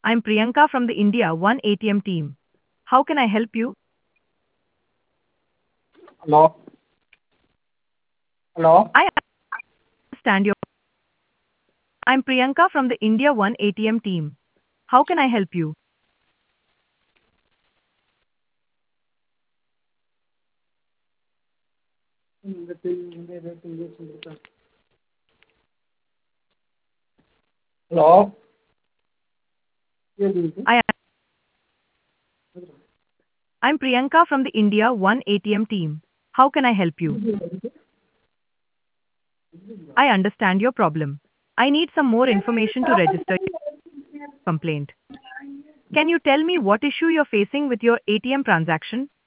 I'm Priyanka from the India One ATM team. How can I help you? Hello? Hello? I understand your. I'm Priyanka from the India One ATM team. How can I help you? Hello? I I'm Priyanka from the India One ATM team. How can I help you? I understand your problem. I need some more information to register your complaint. Can you tell me what issue you're facing with your ATM transaction?